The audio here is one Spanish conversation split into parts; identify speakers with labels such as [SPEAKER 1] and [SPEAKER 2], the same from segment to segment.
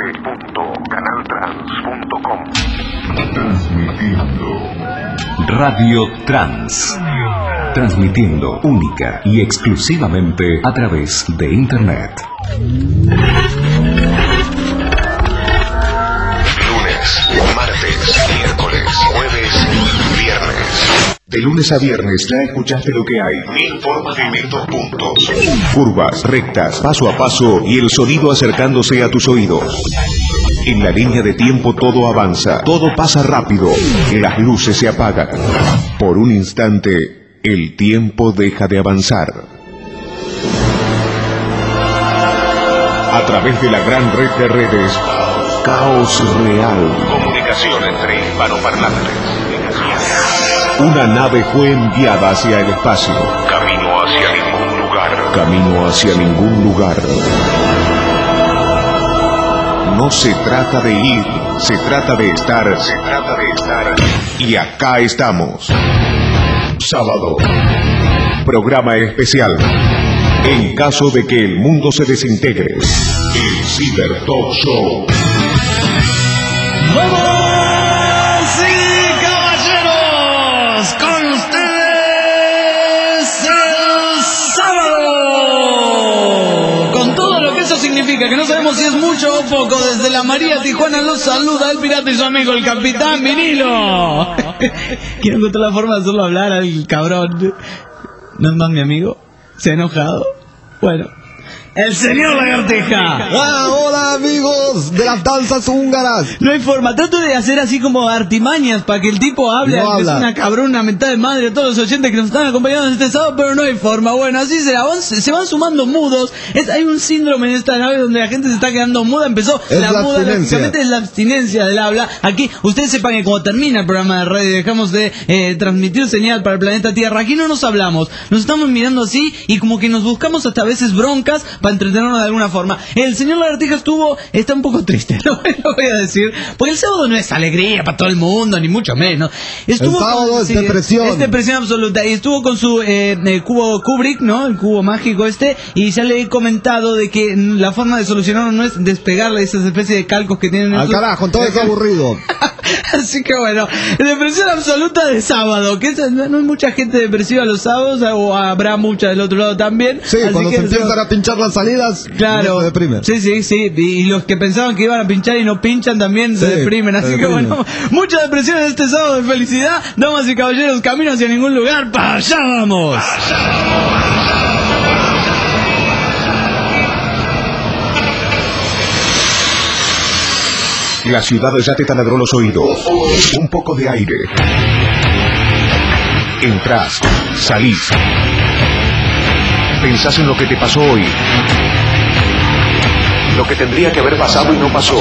[SPEAKER 1] www.canaltrans.com.
[SPEAKER 2] Transmitiendo Radio Trans. Transmitiendo única y exclusivamente a través de Internet.
[SPEAKER 1] Lunes, martes, miércoles, jueves y viernes.
[SPEAKER 2] De lunes a viernes ya escuchaste lo que hay.
[SPEAKER 1] 1000 formas de 1002 puntos.
[SPEAKER 2] Curvas, rectas, paso a paso y el sonido acercándose a tus oídos. En la línea de tiempo todo avanza, todo pasa rápido, las luces se apagan. Por un instante, el tiempo deja de avanzar. A través de la gran red de redes, Caos Real.
[SPEAKER 1] Comunicación entre hispanoparlantes.
[SPEAKER 2] Una nave fue enviada hacia el espacio.
[SPEAKER 1] Camino hacia ningún lugar.
[SPEAKER 2] Camino hacia ningún lugar. No se trata de ir, se trata de estar.
[SPEAKER 1] Se trata de estar.
[SPEAKER 2] Y acá estamos. Sábado. Programa especial. En caso de que el mundo se desintegre. El Ciber Talk Show.
[SPEAKER 3] ¡Vamos y caballeros! Con ustedes el sábado. Con todo lo que eso significa, que no sabemos si es mucho o poco. Desde la María Tijuana los saluda el pirata y su amigo, el Capitán Vinilo. Quiero encontrar la forma de hacerlo hablar al cabrón. ¿No es más mi amigo? ¿Se ha enojado? Bueno. ¡El señor Lagartija!
[SPEAKER 4] ¡Ah, hola amigos de las danzas húngaras!
[SPEAKER 3] No hay forma, trato de hacer así como artimañas para que el tipo hable,
[SPEAKER 4] no
[SPEAKER 3] que es
[SPEAKER 4] habla.
[SPEAKER 3] una cabrona, una mentada de madre a todos los oyentes que nos están acompañando este sábado, pero no hay forma. Bueno, así será, se van sumando mudos. Hay un síndrome en esta nave donde la gente se está quedando muda. Empezó
[SPEAKER 4] Es
[SPEAKER 3] la
[SPEAKER 4] la
[SPEAKER 3] muda,
[SPEAKER 4] abstinencia.
[SPEAKER 3] lógicamente es la abstinencia del habla. Aquí, ustedes sepan que cuando termina el programa de radio y dejamos de transmitir señal para el planeta Tierra, aquí no nos hablamos, nos estamos mirando así y como que nos buscamos hasta a veces broncas para entretenernos de alguna forma. El señor Lagartija está un poco triste, lo voy a decir, porque el sábado no es alegría para todo el mundo, ni mucho menos.
[SPEAKER 4] El sábado es depresión.
[SPEAKER 3] Es depresión absoluta. Y estuvo con su cubo Kubrick, ¿no? El cubo mágico y ya le he comentado de que la forma de solucionarlo no es despegarle esas especies de calcos que tienen en
[SPEAKER 4] Al
[SPEAKER 3] sus-
[SPEAKER 4] carajo, todo es aburrido.
[SPEAKER 3] Así que bueno, depresión absoluta de sábado, que no hay mucha gente depresiva los sábados, o habrá mucha del otro lado también.
[SPEAKER 4] Sí,
[SPEAKER 3] así
[SPEAKER 4] cuando
[SPEAKER 3] que
[SPEAKER 4] se empiezan a pinchar las salidas,
[SPEAKER 3] claro,
[SPEAKER 4] se deprimen.
[SPEAKER 3] sí, y los que pensaban que iban a pinchar y no pinchan también se
[SPEAKER 4] Sí,
[SPEAKER 3] deprimen, así
[SPEAKER 4] se
[SPEAKER 3] que
[SPEAKER 4] deprimen.
[SPEAKER 3] bueno, mucha depresión en este sábado de felicidad, damas y caballeros, camino hacia ningún lugar, para allá vamos.
[SPEAKER 2] La ciudad ya te taladró los oídos. Un poco de aire. Entrás, salís. Pensás en lo que te pasó hoy. Lo que tendría que haber pasado y no pasó.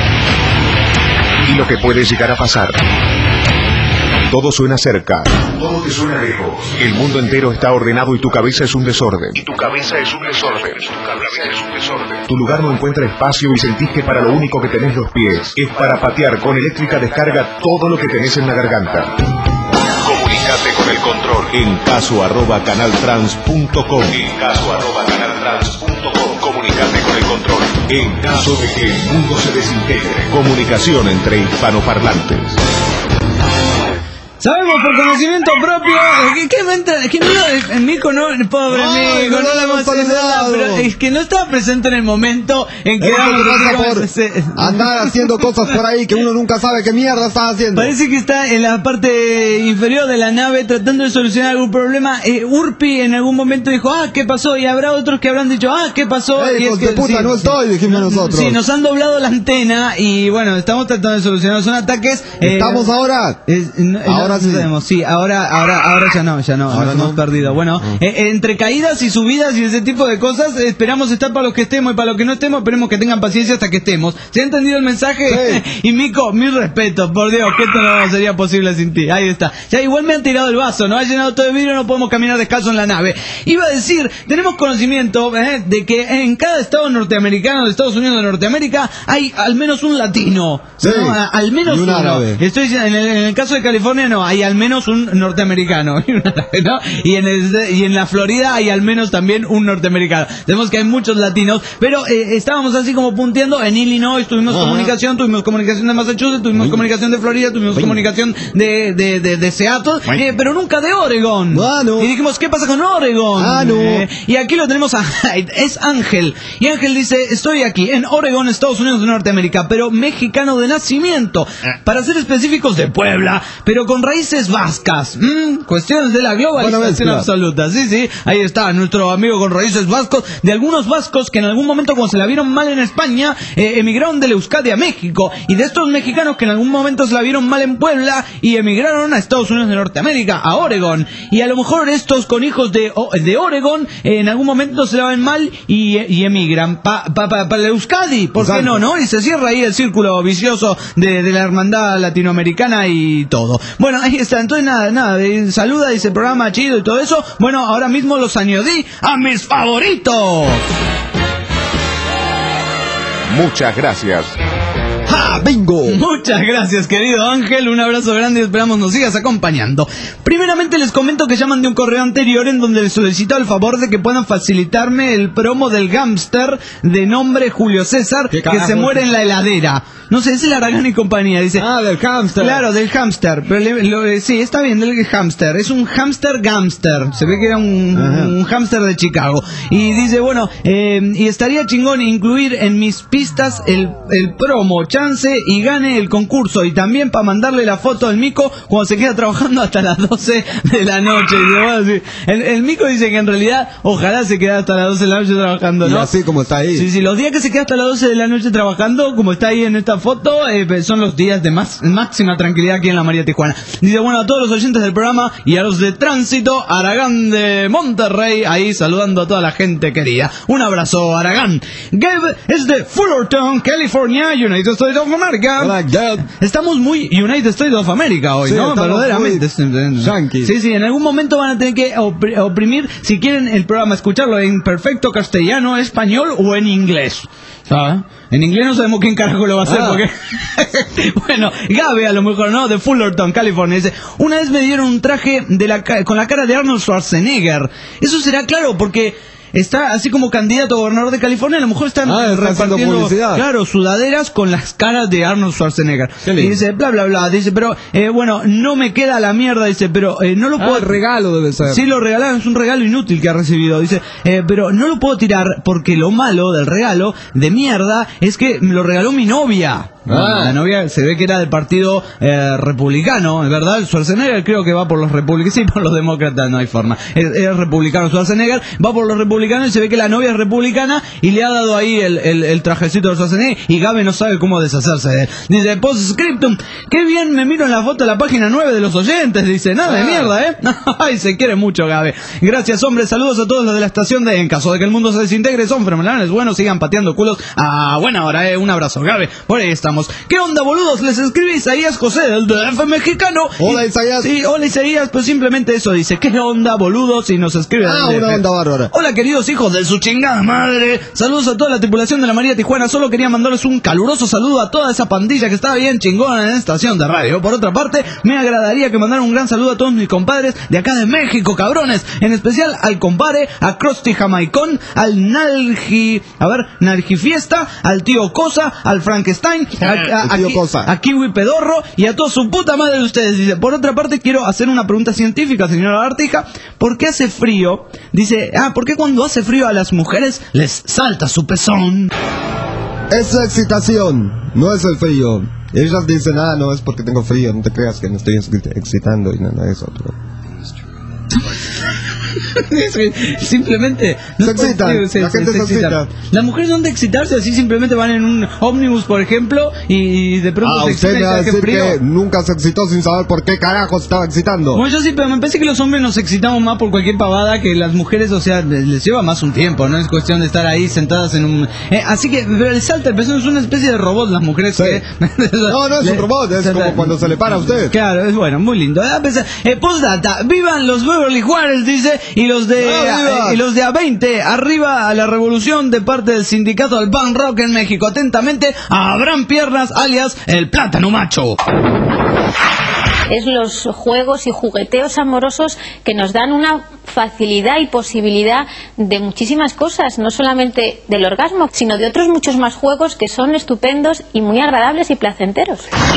[SPEAKER 2] Y lo que puede llegar a pasar. Todo suena cerca. Todo te suena lejos. El mundo entero está ordenado y tu cabeza es un desorden.
[SPEAKER 1] Y tu cabeza es un desorden. Tu cabeza es un desorden.
[SPEAKER 2] Tu lugar no encuentra espacio y sentís que para lo único que tenés los pies es para patear con eléctrica descarga todo lo que tenés en la garganta.
[SPEAKER 1] Comunicate con el control.
[SPEAKER 2] En caso@canaltrans.com.
[SPEAKER 1] En caso@canaltrans.com. Comunicate con el control.
[SPEAKER 2] En caso de que el mundo se desintegre. Comunicación entre hispanoparlantes.
[SPEAKER 3] Sabemos por conocimiento propio que no, Mico no, pobre
[SPEAKER 4] Ay,
[SPEAKER 3] Mico,
[SPEAKER 4] no
[SPEAKER 3] no
[SPEAKER 4] lo
[SPEAKER 3] le hemos
[SPEAKER 4] hemos saludado.
[SPEAKER 3] pero es que no estaba presente en el momento en que
[SPEAKER 4] Eso
[SPEAKER 3] damos
[SPEAKER 4] te pasa por
[SPEAKER 3] básicamente-
[SPEAKER 4] andar haciendo cosas por ahí que uno nunca sabe qué mierda estás haciendo.
[SPEAKER 3] Parece que está en la parte inferior de la nave tratando de solucionar algún problema. Urpi en algún momento dijo, ¿qué pasó? Y habrá otros que habrán dicho, ¿qué pasó?
[SPEAKER 4] Ey,
[SPEAKER 3] Y
[SPEAKER 4] hijos de puta, no estoy, dijimos nosotros.
[SPEAKER 3] Sí, nos han doblado la antena y bueno, estamos tratando de solucionar. Son ataques.
[SPEAKER 4] ¿Estamos ahora? Ahora sí.
[SPEAKER 3] Sabemos, sí, ahora ya no,
[SPEAKER 4] Ahora
[SPEAKER 3] nos hemos
[SPEAKER 4] no.
[SPEAKER 3] perdido. Bueno, entre caídas y subidas y ese tipo de cosas, esperamos estar para los que estemos y para los que no estemos, esperemos que tengan paciencia hasta que estemos. ¿Se ha entendido el mensaje?
[SPEAKER 4] Sí.
[SPEAKER 3] Y Mico, mi respeto, por Dios, que esto no sería posible sin ti. Ahí está. Ya igual me han tirado el vaso, no ha llenado todo de vidrio, no podemos caminar descalzo en la nave. Iba a decir, tenemos conocimiento de que en cada estado norteamericano, de Estados Unidos de Norteamérica, hay al menos un latino.
[SPEAKER 4] Sí.
[SPEAKER 3] ¿no? Al menos
[SPEAKER 4] Y un
[SPEAKER 3] uno.
[SPEAKER 4] árabe.
[SPEAKER 3] Estoy diciendo, en el caso de California no, bueno, hay al menos un norteamericano, ¿no? Y en la Florida hay al menos también un norteamericano. Vemos que hay muchos latinos, pero estábamos así como punteando. En Illinois tuvimos comunicación de Massachusetts, tuvimos comunicación de Florida, tuvimos comunicación de Seattle, pero nunca de Oregon. Y dijimos, ¿qué pasa con Oregon? Y aquí lo tenemos es Ángel. Y Ángel dice, estoy aquí en Oregon, Estados Unidos de Norteamérica, pero mexicano de nacimiento. Para ser específicos, de Puebla, pero con raíces vascas. Cuestiones de la globalización absoluta. Sí, ahí está nuestro amigo con raíces vascos, de algunos vascos que en algún momento, cuando se la vieron mal en España, emigraron de Euskadi a México, y de estos mexicanos que en algún momento se la vieron mal en Puebla y emigraron a Estados Unidos de Norteamérica, a Oregon, y a lo mejor estos con hijos de Oregon en algún momento se la ven mal y emigran para el Euskadi, ¿por qué no? Y se cierra ahí el círculo vicioso de la hermandad latinoamericana y todo. Bueno, ahí está, entonces nada, saluda, dice programa chido y todo eso. Bueno, ahora mismo los añadí a mis favoritos.
[SPEAKER 2] Muchas gracias.
[SPEAKER 4] ¡Ja! ¡Bingo!
[SPEAKER 3] Muchas gracias, querido Ángel. Un abrazo grande y esperamos nos sigas acompañando. Primeramente les comento que llaman de un correo anterior en donde les solicito el favor de que puedan facilitarme el promo del hámster de nombre Julio César, que se muere en la heladera. No sé, es el Aragán y compañía, dice.
[SPEAKER 4] Del hámster.
[SPEAKER 3] Claro, del hámster. Pero sí, está bien, del hámster. Es un hámster gámster. Se ve que era un hámster de Chicago. Y dice, bueno, y estaría chingón incluir en mis pistas el promo, chance y gane el concurso. Y también para mandarle la foto al Mico cuando se queda trabajando hasta las 12 de la noche. Y bueno, sí, el Mico dice que en realidad ojalá se quede hasta las 12 de la noche trabajando, ¿no?
[SPEAKER 4] Y así como está ahí.
[SPEAKER 3] Sí, los días que se queda hasta las 12 de la noche trabajando, como está ahí en esta foto, son los días de máxima tranquilidad aquí en la María Tijuana. Dice, bueno, a todos los oyentes del programa y a los de tránsito, Aragán de Monterrey, ahí saludando a toda la gente querida. Un abrazo, Aragán. Gabe es de Fullerton, California, United States of America.
[SPEAKER 4] Hola, Gabe.
[SPEAKER 3] Estamos muy United States of America hoy,
[SPEAKER 4] sí,
[SPEAKER 3] ¿no? Verdaderamente. Sí, en algún momento van a tener que oprimir, si quieren el programa, escucharlo en perfecto castellano, español o en inglés. ¿Sabes? En inglés no sabemos quién carajo lo va a hacer porque... Bueno, Gabe a lo mejor, ¿no? De Fullerton, California. Dice, una vez me dieron un traje con la cara de Arnold Schwarzenegger. Eso será claro porque... está así como candidato a gobernador de California, a lo mejor están repartiendo, claro, sudaderas con las caras de Arnold Schwarzenegger. Y dice, bla, bla, bla, dice, pero, bueno, no me queda la mierda, dice, pero no lo puedo...
[SPEAKER 4] el regalo debe ser.
[SPEAKER 3] Sí, lo regalaron, es un regalo inútil que ha recibido, dice, pero no lo puedo tirar porque lo malo del regalo de mierda es que me lo regaló mi novia. La novia se ve que era del partido republicano, ¿verdad? Schwarzenegger creo que va por los republicanos, sí, por los demócratas no hay forma. Es republicano Schwarzenegger, va por los republicanos y se ve que la novia es republicana y le ha dado ahí el trajecito de Schwarzenegger y Gabe no sabe cómo deshacerse de él. Dice, postscriptum, qué bien me miro en la foto de la página 9 de los oyentes, dice, nada de mierda, Ay, se quiere mucho Gabe. Gracias, hombre, saludos a todos los de la estación en caso de que el mundo se desintegre, son fenomenales, bueno, sigan pateando culos a buena hora, un abrazo, Gabe, por ahí estamos. ¿Qué onda, boludos? Les escribe Isaías José del DF mexicano.
[SPEAKER 4] Hola, Isaías.
[SPEAKER 3] Sí, hola, Isaías, pues simplemente eso dice. ¿Qué onda, boludos? Y nos escribe
[SPEAKER 4] una onda bárbara.
[SPEAKER 3] Hola, queridos hijos de su chingada madre. Saludos a toda la tripulación de la María Tijuana. Solo quería mandarles un caluroso saludo a toda esa pandilla que está bien chingona en estación de radio. Por otra parte, me agradaría que mandaran un gran saludo a todos mis compadres de acá de México, cabrones. En especial al compadre, a Krusty Jamaicón, al Nalgi Fiesta, al tío Cosa, al Frankenstein, a Kiwi Pedorro y a toda su puta madre de ustedes. Dice, por otra parte quiero hacer una pregunta científica, señora Lagartija. ¿Por qué hace frío? Dice, ¿por qué cuando hace frío a las mujeres les salta su pezón?
[SPEAKER 4] Es la excitación, no es el frío. Ellas dicen, no es porque tengo frío, no te creas que me estoy excitando y nada de eso. Pero...
[SPEAKER 3] simplemente
[SPEAKER 4] no se excitan, la gente se excita.
[SPEAKER 3] Las mujeres son de excitarse, así simplemente van en un ómnibus, por ejemplo, y de pronto se
[SPEAKER 4] usted me va a decir que nunca se excitó sin saber por qué carajo se estaba excitando.
[SPEAKER 3] Bueno, yo sí, pero me parece que los hombres nos excitamos más por cualquier pavada que las mujeres, o sea, les lleva más un tiempo, no es cuestión de estar ahí sentadas en un... así que, pero el salta el pezón es una especie de robot, las mujeres que...
[SPEAKER 4] no es un robot, es como cuando se le para a usted.
[SPEAKER 3] Claro, es bueno, muy lindo. Postdata, vivan los Beverly Juárez, dice, y los de A20, arriba a la revolución de parte del sindicato del punk rock en México. Atentamente, Abraham Piernas, alias el Plátano Macho.
[SPEAKER 5] es los juegos y jugueteos amorosos que nos dan una facilidad y posibilidad de muchísimas cosas, no solamente del orgasmo, sino de otros muchos más juegos que son estupendos y muy agradables y placenteros.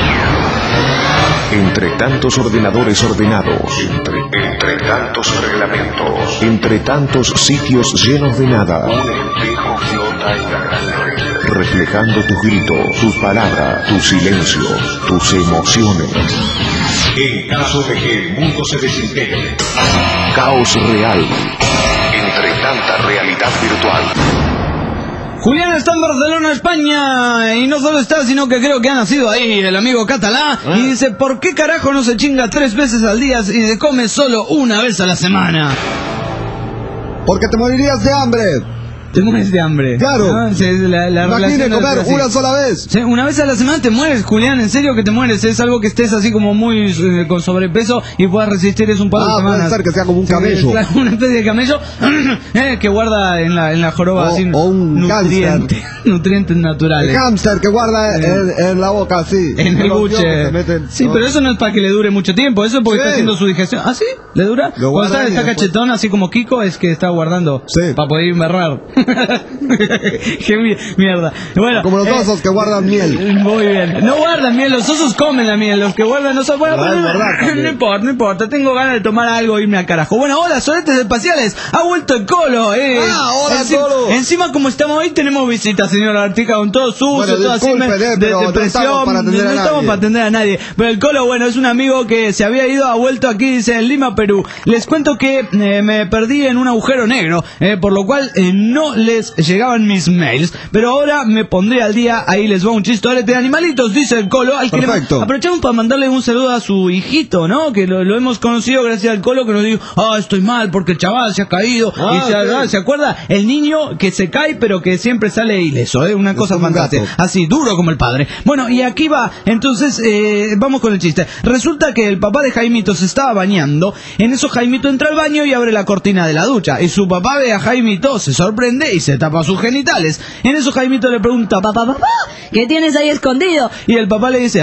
[SPEAKER 2] Entre tantos ordenadores ordenados,
[SPEAKER 1] Entre tantos reglamentos,
[SPEAKER 2] entre tantos sitios llenos de nada,
[SPEAKER 1] un espejo flota en la gran red.
[SPEAKER 2] reflejando tus gritos, tus palabras, tus silencios, tus emociones.
[SPEAKER 1] En caso de que el mundo se desintegre,
[SPEAKER 2] Caos real.
[SPEAKER 1] entre tanta realidad virtual,
[SPEAKER 3] Julián está en Barcelona, España, y no solo está, sino que creo que ha nacido ahí el amigo catalá, y dice, ¿por qué carajo no se chinga 3 veces al día y se come solo una vez a la semana?
[SPEAKER 4] Porque te morirías de hambre.
[SPEAKER 3] Te mueres de hambre.
[SPEAKER 4] Claro.
[SPEAKER 3] ¿No? La
[SPEAKER 4] Imagínate
[SPEAKER 3] relación
[SPEAKER 4] comer
[SPEAKER 3] así.
[SPEAKER 4] una sola vez.
[SPEAKER 3] Sí, una vez a la semana te mueres, Julián, en serio que te mueres. Es algo que estés así como muy con sobrepeso y puedas resistir eso un par de semanas.
[SPEAKER 4] Puede ser que sea como un camello.
[SPEAKER 3] Claro, una especie de camello que guarda en la joroba así
[SPEAKER 4] O un
[SPEAKER 3] nutrientes naturales.
[SPEAKER 4] El hámster que guarda en la boca así.
[SPEAKER 3] En el
[SPEAKER 4] Los
[SPEAKER 3] buche.
[SPEAKER 4] dioses se meten,
[SPEAKER 3] Sí,
[SPEAKER 4] ¿no?
[SPEAKER 3] pero eso no es para que le dure mucho tiempo, eso es porque
[SPEAKER 4] Sí.
[SPEAKER 3] está haciendo su digestión. ¿Ah, sí? ¿Le dura?
[SPEAKER 4] Lo
[SPEAKER 3] Cuando
[SPEAKER 4] guardan y
[SPEAKER 3] está
[SPEAKER 4] después-
[SPEAKER 3] cachetón, así como Kiko, es que está guardando
[SPEAKER 4] Sí.
[SPEAKER 3] para poder invernar. Qué mierda. Bueno,
[SPEAKER 4] Como los osos que guardan miel.
[SPEAKER 3] Muy bien. No guardan miel, los osos comen la miel, los que guardan no son. Bueno,
[SPEAKER 4] La
[SPEAKER 3] pero
[SPEAKER 4] deben guardar también.
[SPEAKER 3] no importa, tengo ganas de tomar algo e irme al carajo. Bueno, hola, soletes espaciales, ha vuelto el Colo,
[SPEAKER 4] Hola, Colo.
[SPEAKER 3] Encima, como estamos hoy, tenemos visita, señor Artica, con todo sucio,
[SPEAKER 4] Bueno,
[SPEAKER 3] todo así,
[SPEAKER 4] disculpen,
[SPEAKER 3] de
[SPEAKER 4] pero no
[SPEAKER 3] depresión,
[SPEAKER 4] estamos para atender a
[SPEAKER 3] no estamos
[SPEAKER 4] nadie.
[SPEAKER 3] para atender a nadie. Pero el Colo, bueno, es un amigo que se había ido, ha vuelto aquí, dice, en Lima, Perú. Les cuento que me perdí en un agujero negro, por lo cual no les llegaban mis mails, pero ahora me pondré al día. Ahí les va un chistorete de animalitos, dice el Colo, al que le
[SPEAKER 4] Perfecto.
[SPEAKER 3] aprovechamos para mandarle un saludo a su hijito, ¿no? Que lo hemos conocido gracias al Colo, que nos dijo, estoy mal porque el chaval se ha caído. Y ¿se acuerda? El niño que se cae pero que siempre sale ileso, una cosa
[SPEAKER 4] como un
[SPEAKER 3] fantástica,
[SPEAKER 4] gato.
[SPEAKER 3] así, duro como el padre. Bueno, y aquí va, entonces, vamos con el chiste. Resulta que el papá de Jaimito se estaba bañando, en eso Jaimito entra al baño y abre la cortina de la ducha, y su papá ve a Jaimito, se sorprende y se tapa sus genitales. En eso Jaimito le pregunta, papá, ¿qué tienes ahí escondido? Y el papá le dice,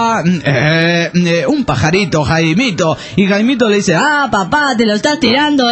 [SPEAKER 3] un pajarito, Jaimito. Y Jaimito le dice, papá, te lo estás tirando,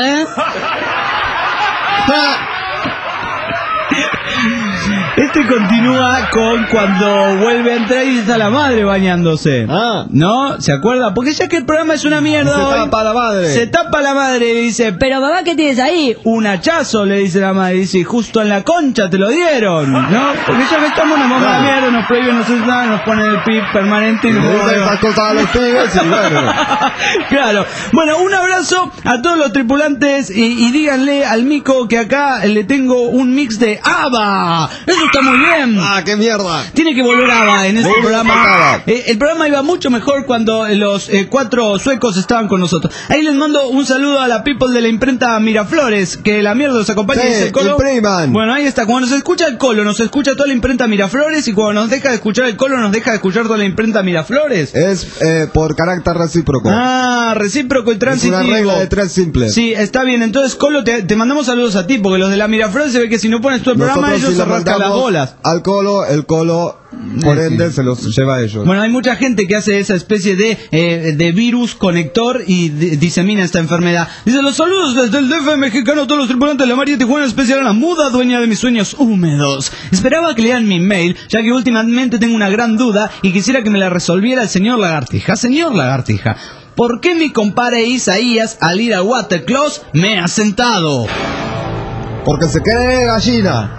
[SPEAKER 3] Este continúa con cuando vuelve a entrar y está la madre bañándose. ¿No? ¿Se acuerda? Porque ya que el programa es una mierda.
[SPEAKER 4] Se
[SPEAKER 3] hoy,
[SPEAKER 4] tapa la madre.
[SPEAKER 3] Se tapa la madre y dice, pero papá, ¿qué tienes ahí? Un hachazo, le dice la madre. Dice, justo en la concha te lo dieron, ¿no? Porque ya que estamos una bomba de mierda, nos prohíben, nos censuran, nos ponen el pip permanente y
[SPEAKER 4] Le
[SPEAKER 3] nos
[SPEAKER 4] dicen esas cosas a los pibes y bueno.
[SPEAKER 3] Claro. Bueno, un abrazo a todos los tripulantes y díganle al Mico que acá le tengo un mix de ABBA. Eso está muy bien.
[SPEAKER 4] ¡Qué mierda!
[SPEAKER 3] Tiene que volver ABBA en este
[SPEAKER 4] Muy bien,
[SPEAKER 3] programa.
[SPEAKER 4] faltaba.
[SPEAKER 3] El programa iba mucho mejor cuando los 4 suecos estaban con nosotros. Ahí les mando un saludo a la people de la imprenta Miraflores, que la mierda los acompaña.
[SPEAKER 4] Sí,
[SPEAKER 3] dice el Colo.
[SPEAKER 4] impriman.
[SPEAKER 3] Bueno, ahí está. Cuando nos escucha el Colo, nos escucha toda la imprenta Miraflores, y cuando nos deja de escuchar el Colo, nos deja de escuchar toda la imprenta Miraflores.
[SPEAKER 4] Es por carácter recíproco.
[SPEAKER 3] Recíproco y
[SPEAKER 4] Es
[SPEAKER 3] transitivo.
[SPEAKER 4] una regla de 3 simples.
[SPEAKER 3] Sí, está bien. Entonces, Colo, te mandamos saludos a ti, porque los de la Miraflores se ve que si no pones tú el programa,
[SPEAKER 4] Nosotros
[SPEAKER 3] ellos
[SPEAKER 4] si
[SPEAKER 3] se
[SPEAKER 4] le
[SPEAKER 3] rascan las
[SPEAKER 4] mandamos
[SPEAKER 3] bolas.
[SPEAKER 4] al Colo, el Colo, por ende, se los lleva a ellos.
[SPEAKER 3] Bueno, hay mucha gente que hace esa especie de virus conector y disemina esta enfermedad. Dice, los saludos desde el DF mexicano a todos los tripulantes de la María Tijuana, especial a la muda dueña de mis sueños húmedos. Esperaba que lean mi mail, ya que últimamente tengo una gran duda y quisiera que me la resolviera el señor Lagartija. Señor Lagartija, ¿por qué mi compadre Isaías al ir a Waterclaws me ha sentado?
[SPEAKER 4] Porque se cree gallina.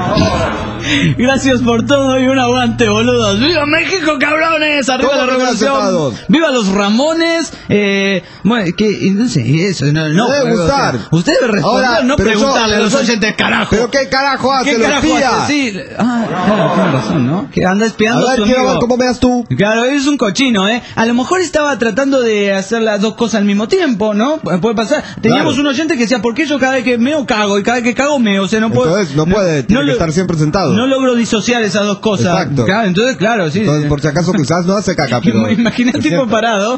[SPEAKER 3] Gracias por todo y un aguante, boludos. ¡Viva México, cabrones! ¡Arriba
[SPEAKER 4] Todos
[SPEAKER 3] la revolución!
[SPEAKER 4] aceptados.
[SPEAKER 3] ¡Viva los Ramones! Bueno, que no sé, eso, no.
[SPEAKER 4] Debe gustar.
[SPEAKER 3] Usted debe responder,
[SPEAKER 4] Ahora,
[SPEAKER 3] no
[SPEAKER 4] pero
[SPEAKER 3] preguntarle
[SPEAKER 4] yo-
[SPEAKER 3] a los
[SPEAKER 4] yo-
[SPEAKER 3] oyentes, carajo.
[SPEAKER 4] ¿Pero qué carajo hace?
[SPEAKER 3] ¿Qué
[SPEAKER 4] ¿Lo
[SPEAKER 3] carajo
[SPEAKER 4] espía?
[SPEAKER 3] hace? Sí. Claro, tiene razón, ¿no? Que anda espiando
[SPEAKER 4] A
[SPEAKER 3] a su
[SPEAKER 4] ver, quiero ver
[SPEAKER 3] amigo.
[SPEAKER 4] cómo veas tú.
[SPEAKER 3] Claro, es un cochino, ¿eh? A lo mejor estaba tratando de hacer las dos cosas al mismo tiempo, ¿no? Puede pasar. Teníamos
[SPEAKER 4] Claro.
[SPEAKER 3] un oyente que decía, ¿por qué yo cada vez que meo cago y cada vez que cago meo? O sea, no puedo.
[SPEAKER 4] Entonces no puede, tiene que estar siempre sentado.
[SPEAKER 3] No logro disociar esas dos cosas.
[SPEAKER 4] Exacto.
[SPEAKER 3] Claro, entonces, claro, sí.
[SPEAKER 4] Entonces, por si acaso, quizás no hace caca, pero...
[SPEAKER 3] Imagina
[SPEAKER 4] se
[SPEAKER 3] tipo
[SPEAKER 4] sienta.
[SPEAKER 3] parado.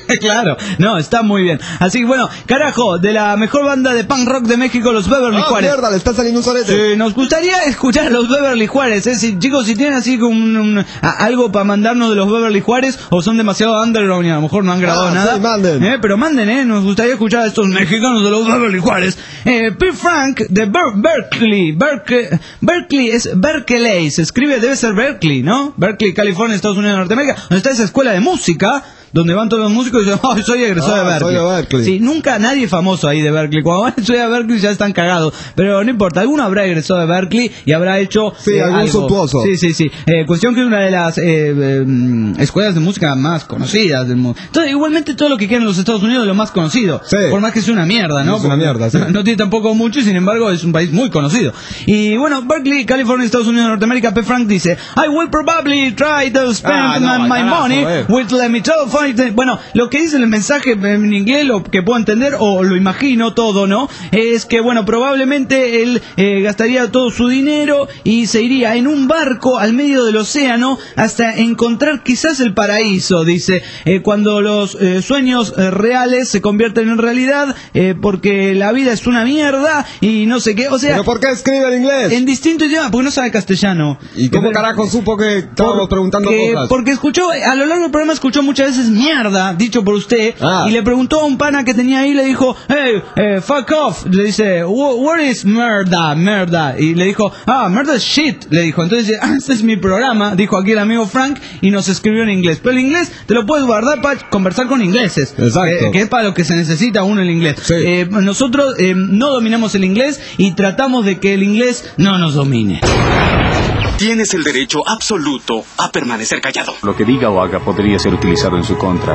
[SPEAKER 3] Claro, no, está muy bien. Así que bueno, carajo, de la mejor banda de punk rock de México, los Beverly Juárez.
[SPEAKER 4] Mierda, le está saliendo un solete.
[SPEAKER 3] Sí, nos gustaría escuchar a los Beverly Juárez. Chicos, si tienen así como algo para mandarnos de los Beverly Juárez, o son demasiado underground y a lo mejor no han grabado nada.
[SPEAKER 4] Sí, manden.
[SPEAKER 3] Pero manden, nos gustaría escuchar a estos mexicanos de los Beverly Juárez. P. Frank de Berkeley. Berkeley es Berkeley, se escribe, debe ser Berkeley, ¿no? Berkeley, California, Estados Unidos de Norteamérica, donde está esa escuela de música, donde van todos los músicos y dicen, oh, soy egresado de Berkeley.
[SPEAKER 4] Soy de Berkeley.
[SPEAKER 3] Sí, nunca nadie famoso ahí de Berkeley. Cuando van a estudiar a Berkeley ya están cagados. Pero no importa, alguno habrá egresado de Berkeley y habrá hecho
[SPEAKER 4] algún
[SPEAKER 3] algo
[SPEAKER 4] suntuoso.
[SPEAKER 3] Sí. Cuestión que es una de las escuelas de música más conocidas del mundo. Entonces, igualmente todo lo que quieren los Estados Unidos es lo más conocido.
[SPEAKER 4] Sí.
[SPEAKER 3] Por más que sea una mierda, ¿no?
[SPEAKER 4] Es una mierda, sí.
[SPEAKER 3] No tiene tampoco mucho y sin embargo es un país muy conocido. Y bueno, Berkeley, California, Estados Unidos de Norteamérica. P. Frank dice, I will probably try to spend my money with let me tell funny thing. Bueno, lo que dice el mensaje en inglés, lo que puedo entender, o lo imagino todo, ¿no? Es que, bueno, probablemente él gastaría todo su dinero y se iría en un barco al medio del océano hasta encontrar quizás el paraíso, dice, cuando los sueños reales se convierten en realidad, porque la vida es una mierda y no sé qué, o sea...
[SPEAKER 4] ¿Pero por qué escribe en inglés?
[SPEAKER 3] En distinto idioma, porque no sabe castellano.
[SPEAKER 4] ¿Y cómo carajo supo que estábamos preguntando cosas?
[SPEAKER 3] Porque escuchó, a lo largo del programa escuchó muchas veces mierda, dicho por usted, y le preguntó a un pana que tenía ahí, le dijo, hey, fuck off, le dice, what is merda, y le dijo, merda es shit, le dijo. Entonces dice, este es mi programa, dijo aquí el amigo Frank, y nos escribió en inglés. Pero el inglés te lo puedes guardar para conversar con ingleses.
[SPEAKER 4] Exacto.
[SPEAKER 3] Que es para lo que se necesita uno el inglés.
[SPEAKER 4] Sí.
[SPEAKER 3] Nosotros no dominamos el inglés y tratamos de que el inglés no nos domine.
[SPEAKER 1] Tienes el derecho absoluto a permanecer callado.
[SPEAKER 6] Lo que diga o haga podría ser utilizado en su contra.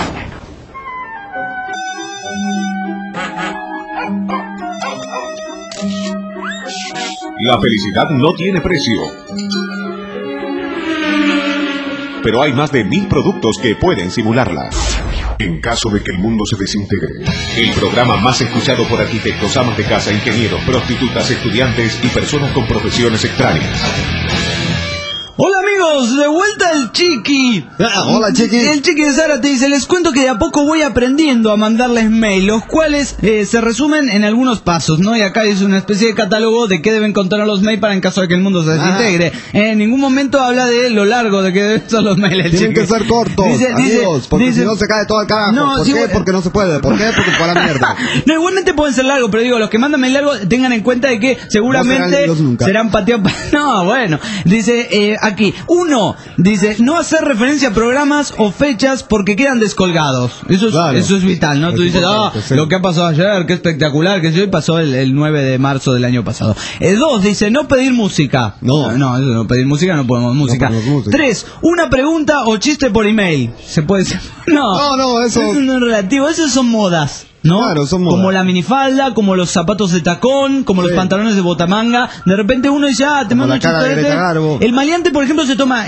[SPEAKER 2] La felicidad no tiene precio. Pero hay más de 1000 productos que pueden simularla. En caso de que el mundo se desintegre, el programa más escuchado por arquitectos, amas de casa, ingenieros, prostitutas, estudiantes y personas con profesiones extrañas.
[SPEAKER 3] Hola amigos, de vuelta el Chiqui.
[SPEAKER 4] Hola Chiqui.
[SPEAKER 3] El Chiqui de Zárate dice, les cuento que de a poco voy aprendiendo a mandarles mail, los cuales se resumen en algunos pasos, ¿no? Y acá es una especie de catálogo de qué deben contener los mails para en caso de que el mundo se desintegre. En ningún momento habla de lo largo de que deben ser los mails.
[SPEAKER 4] Tienen que ser cortos, amigos, porque si no se cae todo el carajo.
[SPEAKER 3] No,
[SPEAKER 4] ¿Por qué? Porque no se puede. ¿Por qué? Porque para la mierda.
[SPEAKER 3] No, igualmente pueden ser largos, pero digo, los que mandan mail largo tengan en cuenta de que seguramente serán pateados. No, bueno, dice aquí, 1, dice, no hacer referencia a programas o fechas porque quedan descolgados. Eso es vital, ¿no? Tú dices, sí, lo que ha pasado ayer, qué espectacular, que hoy pasó el 9 de marzo del año pasado. 2, dice, no pedir música. No, pedir música no podemos música. 3, una pregunta o chiste por email. Se puede decir. No, eso no es relativo, eso son modas. ¿No?
[SPEAKER 4] Claro, son modas.
[SPEAKER 3] Como la minifalda, como los zapatos de tacón, como los pantalones de botamanga. De repente uno dice, te mando un chistorete. El maleante, por ejemplo, se toma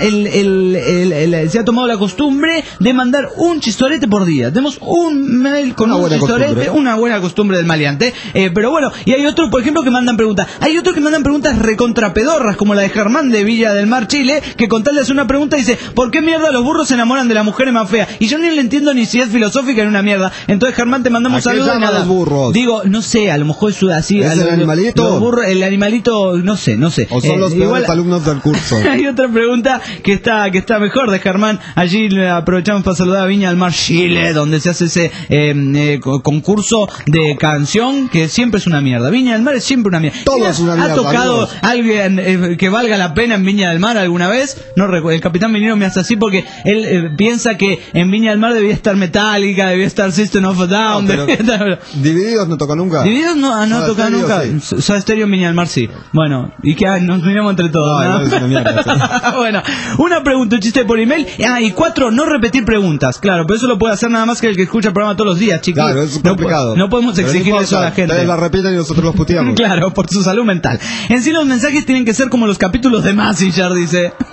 [SPEAKER 3] se ha tomado la costumbre de mandar un chistorete por día. Tenemos un mail con un chistorete, una buena costumbre del maleante. Pero bueno, y hay otros, por ejemplo, que mandan preguntas. Hay otros que mandan preguntas recontrapedorras, como la de Germán de Villa del Mar, Chile, que con tal de hacer una pregunta dice, ¿por qué mierda los burros se enamoran de las mujeres más feas? Y yo ni le entiendo ni si es filosófica ni una mierda. Entonces, Germán, te mandamos saludos.
[SPEAKER 4] Los burros?
[SPEAKER 3] Digo, no sé, a lo mejor es así.
[SPEAKER 4] ¿Es el animalito?
[SPEAKER 3] Los burros, el animalito, no sé.
[SPEAKER 4] O son los peores alumnos del curso.
[SPEAKER 3] Hay otra pregunta que está mejor de Germán. Allí aprovechamos para saludar a Viña del Mar, Chile, donde se hace ese concurso de canción que siempre es una mierda. Viña del Mar es siempre una mierda.
[SPEAKER 4] Todo es una mierda.
[SPEAKER 3] ¿Ha tocado alguien que valga la pena en Viña del Mar alguna vez? No recuerdo. El Capitán Minero me hace así porque él piensa que en Viña del Mar debía estar Metallica, debía estar System of a Down, debía estar...
[SPEAKER 4] Divididos no toca nunca.
[SPEAKER 3] Divididos no toca nunca.
[SPEAKER 4] Sí.
[SPEAKER 3] Soda Stereo en Viña del Mar sí. Bueno, y que nos miramos entre todos, ¿no?
[SPEAKER 4] Es una mierda, sí.
[SPEAKER 3] Bueno, una pregunta, un chiste por email. Y 4, no repetir preguntas. Claro, pero eso lo puede hacer nada más que el que escucha el programa todos los días, chicos.
[SPEAKER 4] Claro, es complicado.
[SPEAKER 3] No podemos exigir eso a la gente.
[SPEAKER 4] Ustedes la repiten y nosotros los puteamos.
[SPEAKER 3] Claro, por su salud mental. En sí los mensajes tienen que ser como los capítulos de Mazinger, dice.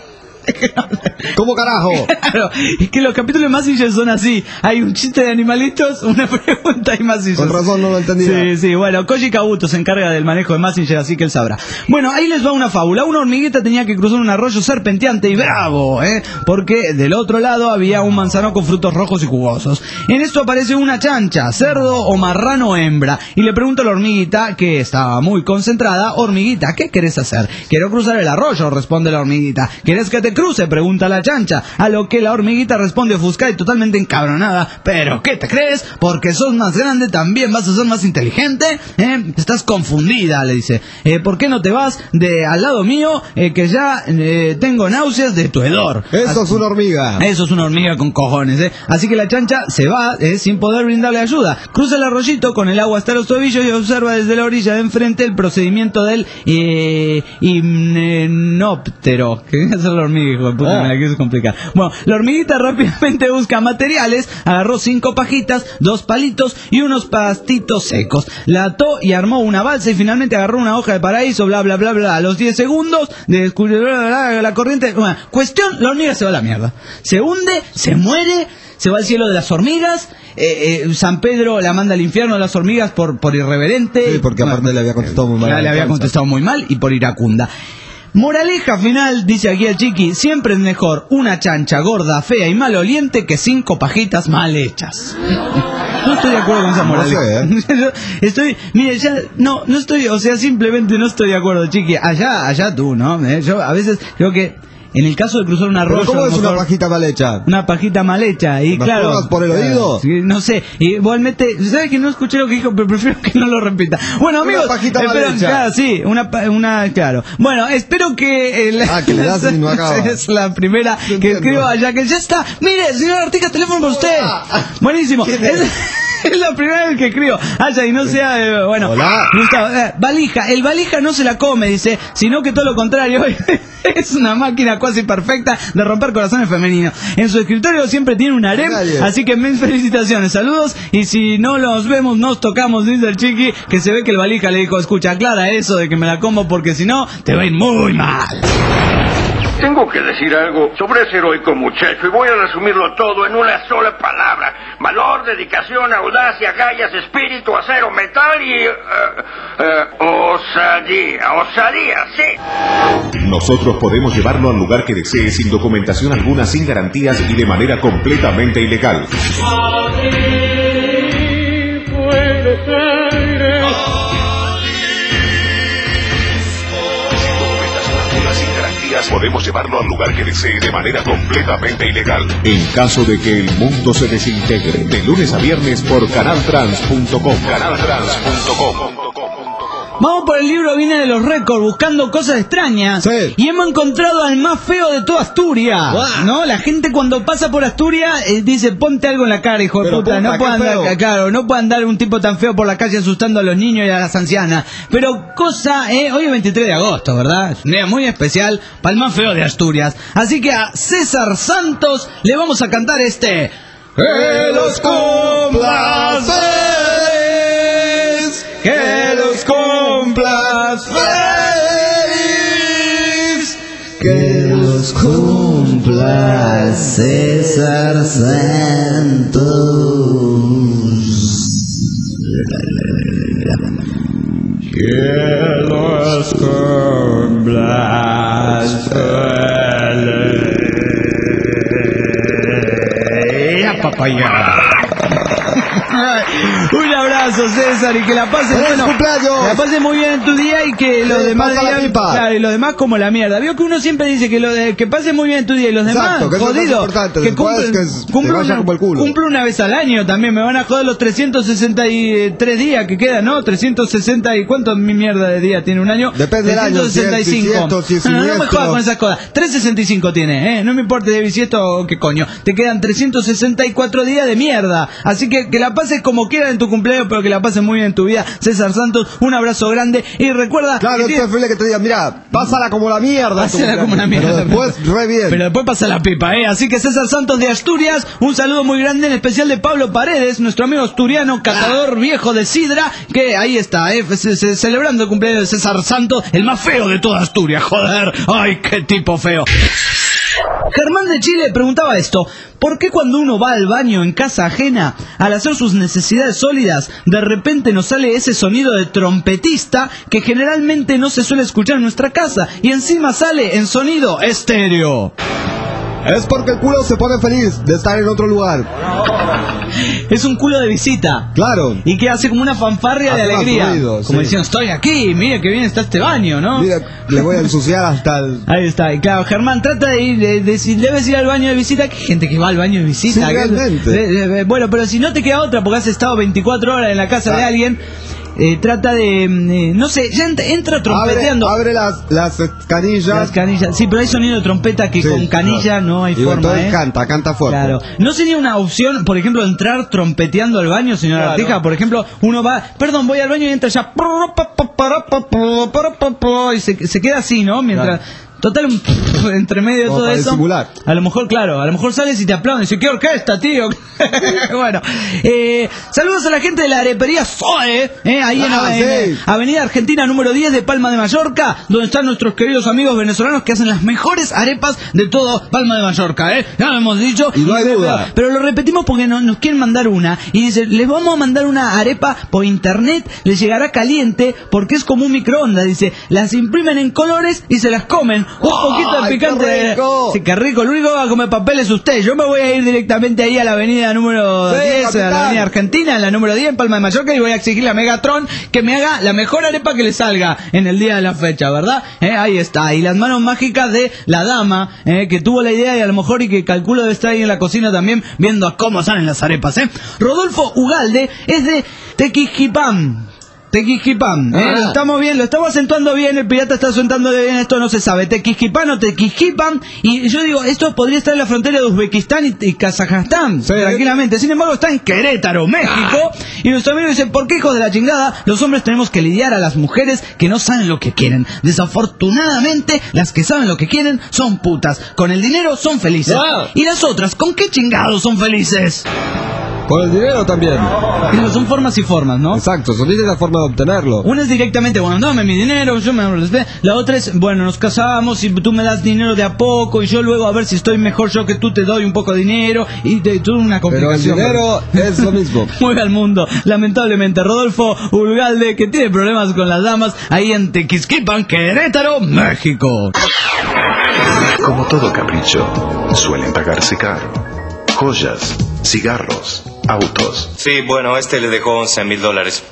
[SPEAKER 4] ¿Cómo carajo?
[SPEAKER 3] Claro, es que los capítulos de Mazinger son así. Hay un chiste de animalitos, una pregunta y Mazinger.
[SPEAKER 4] Con razón no lo entendía.
[SPEAKER 3] Sí, bueno, Koji Kabuto se encarga del manejo de Mazinger, así que él sabrá. Bueno, ahí les va una fábula. Una hormiguita tenía que cruzar un arroyo serpenteante y bravo, porque del otro lado había un manzano con frutos rojos y jugosos. En esto aparece una chancha, cerdo o marrano hembra, y le pregunta a la hormiguita, que estaba muy concentrada: hormiguita, ¿qué querés hacer? Quiero cruzar el arroyo, responde la hormiguita. ¿Querés que te cruce?, pregunta la chancha, a lo que la hormiguita responde ofuscada y totalmente encabronada: ¿pero qué te crees? Porque sos más grande también vas a ser más inteligente, estás confundida, le dice. ¿Por qué no te vas de al lado mío, que ya tengo náuseas de tu hedor?
[SPEAKER 4] Eso es una hormiga.
[SPEAKER 3] Eso es una hormiga con cojones, Así que la chancha se va, sin poder brindarle ayuda. Cruza el arroyito con el agua hasta los tobillos y observa desde la orilla de enfrente el procedimiento del himnóptero. Que es la hormiga, hijo de puta, me la quiso complicar. Bueno, la hormiguita rápidamente busca materiales, agarró 5 pajitas, 2 palitos y unos pastitos secos. La ató y armó una balsa y finalmente agarró una hoja de paraíso, bla bla bla bla. A los 10 segundos descubrió la corriente. Bueno, cuestión, la hormiga se va a la mierda. Se hunde, se muere, se va al cielo de las hormigas. San Pedro la manda al infierno a las hormigas por irreverente.
[SPEAKER 4] Sí, porque aparte le había contestado muy mal.
[SPEAKER 3] Le había contestado muy mal y por iracunda. Moraleja final, dice aquí el Chiqui: siempre es mejor una chancha gorda, fea y maloliente que 5 pajitas mal hechas. No estoy de acuerdo con esa moraleja. No sé, mire, ya, no estoy, o sea, simplemente no estoy de acuerdo, Chiqui. Allá tú, ¿no? Yo a veces creo que en el caso de cruzar un arroyo...
[SPEAKER 4] ¿Pero cómo es una pajita mal hecha?
[SPEAKER 3] Una pajita mal hecha, y
[SPEAKER 4] ¿Las
[SPEAKER 3] claro...
[SPEAKER 4] pongas por el oído?
[SPEAKER 3] No sé, igualmente... ¿Sabes que no escuché lo que dijo? Pero prefiero que no lo repita. Bueno, amigos...
[SPEAKER 4] Una pajita mal hecha.
[SPEAKER 3] Claro, sí, claro. Bueno, espero que...
[SPEAKER 4] que le das y no acaba.
[SPEAKER 3] Es la primera que escribo allá, que ya está. Mire, señor Artica, teléfono por usted. Buenísimo. Es la primera vez que escribo. Y no sea... bueno,
[SPEAKER 4] hola.
[SPEAKER 3] Gustavo, valija. El valija no se la come, dice, sino que todo lo contrario. Es una máquina casi perfecta de romper corazones femeninos. En su escritorio siempre tiene un harem, así que mis felicitaciones, saludos. Y si no los vemos, nos tocamos, dice el Chiqui, que se ve que el valija le dijo: escucha, aclara eso de que me la como, porque si no, te va a ir muy mal.
[SPEAKER 7] Tengo que decir algo sobre ese heroico muchacho y voy a resumirlo todo en una sola palabra: valor, dedicación, audacia, agallas, espíritu, acero, metal y... osadía, sí.
[SPEAKER 2] Nosotros podemos llevarlo al lugar que desee sin documentación alguna, sin garantías y de manera completamente ilegal. Podemos llevarlo al lugar que desee de manera completamente ilegal. En caso de que el mundo se desintegre, de lunes a viernes por canaltrans.com. Canaltrans.com.
[SPEAKER 3] Vamos por el libro Viene de los Récords, buscando cosas extrañas.
[SPEAKER 4] Sí.
[SPEAKER 3] Y hemos encontrado al más feo de toda Asturias.
[SPEAKER 4] Wow.
[SPEAKER 3] ¿No? La gente cuando pasa por Asturias dice: ponte algo en la cara, hijo de puta. No puede andar, claro, no puede andar un tipo tan feo por la calle asustando a los niños y a las ancianas. Pero hoy es 23 de agosto, ¿verdad? Es un día muy especial para el más feo de Asturias. Así que a César Santos le vamos a cantar este...
[SPEAKER 4] ¡Que los cumplas feliz! ¡Que los cumplas feliz! ¡Que los cumplas César Santos! ¡Que los cumplas feliz!
[SPEAKER 3] Papaya. Un abrazo, César, y que la pases la pases muy bien en tu día y que los demás digan, claro, y los demás como la mierda. Vio que uno siempre dice que que pases muy bien en tu día y los demás, jodido, que cumple una vez al año también. Me van a joder los 363 días que quedan, ¿no? 360 y ¿cuánto mi mierda de día tiene un año?
[SPEAKER 4] Depende del año.
[SPEAKER 3] 365. No me jodas con esas cosas. 365 tiene, no me importa de bisiesto o qué coño. Te quedan 364 días de mierda. Así que la pases como quieras en tu cumpleaños, pero que la pases muy bien en tu vida. César Santos, un abrazo grande y recuerda...
[SPEAKER 4] Claro, es preferible que te diga: mira, pásala como la mierda.
[SPEAKER 3] Pásala como la mierda.
[SPEAKER 4] Pero después, re bien.
[SPEAKER 3] Pero después pasa la pipa, Así que César Santos de Asturias, un saludo muy grande, en especial de Pablo Paredes, nuestro amigo asturiano, catador viejo de sidra, que ahí está, celebrando el cumpleaños de César Santos, el más feo de toda Asturias, joder. Ay, qué tipo feo. Germán de Chile preguntaba esto: ¿por qué cuando uno va al baño en casa ajena, al hacer sus necesidades sólidas, de repente nos sale ese sonido de trompetista que generalmente no se suele escuchar en nuestra casa y encima sale en sonido estéreo?
[SPEAKER 4] Es porque el culo se pone feliz de estar en otro lugar.
[SPEAKER 3] Es un culo de visita.
[SPEAKER 4] Claro.
[SPEAKER 3] Y que hace como una fanfarria de alegría.
[SPEAKER 4] Ruido,
[SPEAKER 3] como
[SPEAKER 4] sí.
[SPEAKER 3] diciendo, estoy aquí, mire que bien está este baño, ¿no?
[SPEAKER 4] Mira, le voy a ensuciar hasta el...
[SPEAKER 3] Ahí está, y claro, Germán trata de ir, si debes ir al baño de visita, que hay gente que va al baño de visita.
[SPEAKER 4] Sí, realmente.
[SPEAKER 3] Bueno, pero si no te queda otra, porque has estado 24 horas en la casa de alguien, trata de, no sé, ya entra trompeteando.
[SPEAKER 4] Abre las canillas.
[SPEAKER 3] Las canillas, sí, pero hay sonido de trompeta que
[SPEAKER 4] Sí,
[SPEAKER 3] con canilla no hay
[SPEAKER 4] y
[SPEAKER 3] forma,
[SPEAKER 4] entonces canta fuerte.
[SPEAKER 3] Claro. ¿No sería una opción, por ejemplo, entrar trompeteando al baño, señora Artija? Por ejemplo, uno va, perdón, voy al baño y entra ya y se queda así, ¿no? Mientras... Total, entre medio de todo eso.
[SPEAKER 4] Disimular.
[SPEAKER 3] A lo mejor, claro, a lo mejor sales y te aplauden. Dice, ¿qué orquesta, tío? Bueno, saludos a la gente de la arepería Zoe, ahí en Avenida Argentina número 10 de Palma de Mallorca, donde están nuestros queridos amigos venezolanos que hacen las mejores arepas de todo Palma de Mallorca, ya lo hemos dicho.
[SPEAKER 4] Y no hay duda.
[SPEAKER 3] Pero lo repetimos porque nos quieren mandar una. Y dice, les vamos a mandar una arepa por internet, les llegará caliente porque es como un microondas. Dice, las imprimen en colores y se las comen. Un poquito de picante.
[SPEAKER 4] ¡Qué rico!
[SPEAKER 3] Sí, qué rico. Lo único que va a comer papel es usted. Yo me voy a ir directamente ahí a la avenida número 10,
[SPEAKER 4] capitán.
[SPEAKER 3] a la avenida Argentina, en la número 10, en Palma de Mallorca, y voy a exigirle a Megatron que me haga la mejor arepa que le salga en el día de la fecha, ¿verdad? Ahí está. Y las manos mágicas de la dama, que tuvo la idea y a lo mejor y que calculo debe estar ahí en la cocina también viendo a cómo salen las arepas, Rodolfo Ugalde es de Tequisquipán. Tequisquipán, lo estamos bien, lo estamos acentuando bien, el pirata está acentuando bien, esto no se sabe, Tequisquipán o Tequisquipan, y yo digo, esto podría estar en la frontera de Uzbekistán y Kazajstán, tranquilamente, sin embargo está en Querétaro, México, y nuestro amigo dice, ¿por qué, hijos de la chingada, los hombres tenemos que lidiar a las mujeres que no saben lo que quieren? Desafortunadamente, las que saben lo que quieren son putas, con el dinero son felices, y las otras, ¿con qué chingados son felices?
[SPEAKER 4] Con el dinero también.
[SPEAKER 3] Pero son formas y formas, ¿no?
[SPEAKER 4] Exacto, son la forma de obtenerlo.
[SPEAKER 3] Una es directamente, bueno, dame mi dinero, yo me... La otra es, bueno, nos casamos y tú me das dinero de a poco y yo luego a ver si estoy mejor yo que tú te doy un poco de dinero y toda una complicación.
[SPEAKER 4] Pero el dinero es lo mismo.
[SPEAKER 3] Mueve al mundo, lamentablemente. Rodolfo Ugalde, que tiene problemas con las damas, ahí en Tequisquipan, Querétaro, México.
[SPEAKER 2] Como todo capricho, suelen pagarse caro. Joyas, cigarros, autos.
[SPEAKER 8] Sí, bueno, le dejó $11,000.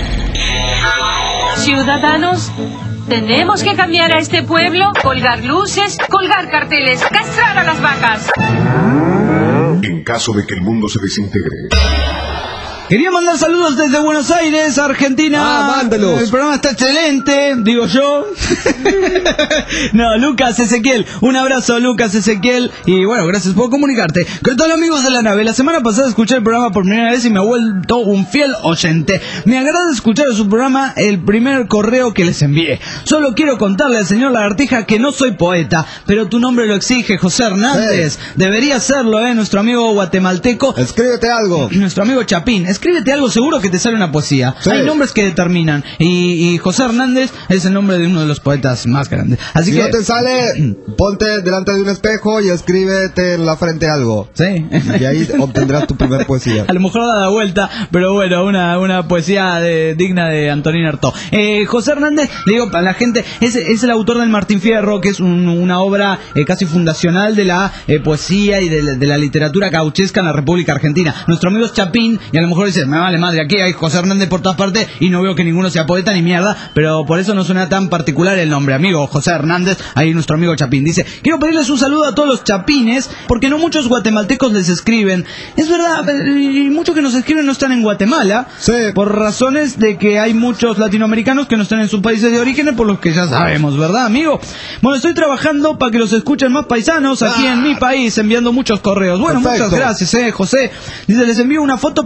[SPEAKER 9] Ciudadanos, tenemos que cambiar a este pueblo, colgar luces, colgar carteles, castrar a las vacas.
[SPEAKER 2] En caso de que el mundo se desintegre.
[SPEAKER 3] Quería mandar saludos desde Buenos Aires, Argentina.
[SPEAKER 4] Mándelos.
[SPEAKER 3] El programa está excelente, digo yo. No, Lucas Ezequiel. Un abrazo, Lucas Ezequiel. Y bueno, gracias por comunicarte. ¿Qué tal, amigos de la nave? La semana pasada escuché el programa por primera vez y me he vuelto un fiel oyente. Me agrada escuchar en su programa el primer correo que les envié. Solo quiero contarle al señor Lagartija que no soy poeta, pero tu nombre lo exige, José Hernández. Sí. Debería serlo, nuestro amigo guatemalteco.
[SPEAKER 4] Escríbete algo.
[SPEAKER 3] Nuestro amigo Chapín. Escríbete algo, seguro que te sale una poesía. Sí. Hay nombres que determinan. Y José Hernández es el nombre de uno de los poetas más grandes. Así
[SPEAKER 4] si
[SPEAKER 3] que
[SPEAKER 4] no te sale, ponte delante de un espejo y escríbete en la frente algo.
[SPEAKER 3] Sí.
[SPEAKER 4] Y ahí obtendrás tu primer poesía.
[SPEAKER 3] A lo mejor da la vuelta, pero bueno, una poesía digna de Antonín Artaud. José Hernández, le digo a la gente, es el autor del Martín Fierro, que es una obra casi fundacional de la poesía y de la literatura gauchesca en la República Argentina. Nuestro amigo es Chapín, y a lo mejor dice, me vale madre, aquí hay José Hernández por todas partes y no veo que ninguno sea poeta ni mierda, pero por eso no suena tan particular el nombre. Amigo José Hernández, ahí nuestro amigo Chapín dice, quiero pedirles un saludo a todos los chapines, porque no muchos guatemaltecos les escriben. Es verdad, y muchos que nos escriben no están en Guatemala,
[SPEAKER 4] sí,
[SPEAKER 3] por razones de que hay muchos latinoamericanos que no están en sus países de origen, por los que ya sabemos, ¿verdad, amigo? Bueno, estoy trabajando para que los escuchen más paisanos aquí en mi país, enviando muchos correos. Bueno, perfecto. Muchas gracias, José. Dice, les envío una foto para ver si el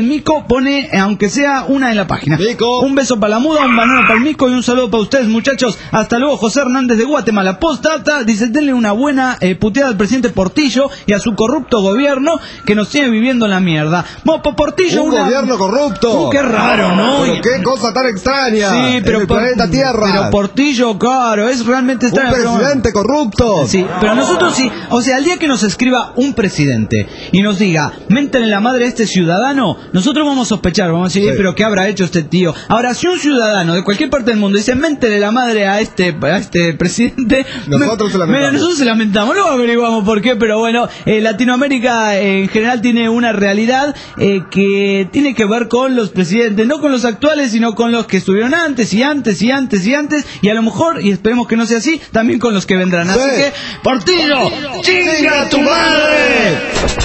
[SPEAKER 3] Mico pone, aunque sea una en la página.
[SPEAKER 4] Mico.
[SPEAKER 3] Un beso para la muda, un banano para el Mico y un saludo para ustedes, muchachos. Hasta luego, José Hernández de Guatemala. Postdata, dice, denle una buena puteada al presidente Portillo y a su corrupto gobierno que nos tiene viviendo en la mierda. Portillo,
[SPEAKER 4] un gobierno corrupto.
[SPEAKER 3] Qué raro, ¿no?
[SPEAKER 4] Pero qué cosa tan extraña.
[SPEAKER 3] Sí, pero
[SPEAKER 4] en el planeta Tierra.
[SPEAKER 3] Pero Portillo, claro, es realmente extraño.
[SPEAKER 4] Un presidente corrupto.
[SPEAKER 3] Sí, pero nosotros sí. O sea, el día que nos escriba un presidente y nos diga, méntenle la madre a este ciudadano, nosotros vamos a sospechar, vamos a decir, pero ¿qué habrá hecho este tío? Ahora, si un ciudadano de cualquier parte del mundo dice, méntenle la madre a este presidente,
[SPEAKER 4] nosotros
[SPEAKER 3] se lamentamos, no averiguamos por qué, pero bueno, Latinoamérica en general tiene una realidad que tiene que ver con los presidentes, no con los actuales, sino con los que estuvieron antes y antes y antes y antes, y a lo mejor, y esperemos que no sea así, también con los que vendrán. Así que, Portillo, ¡chinga tu madre!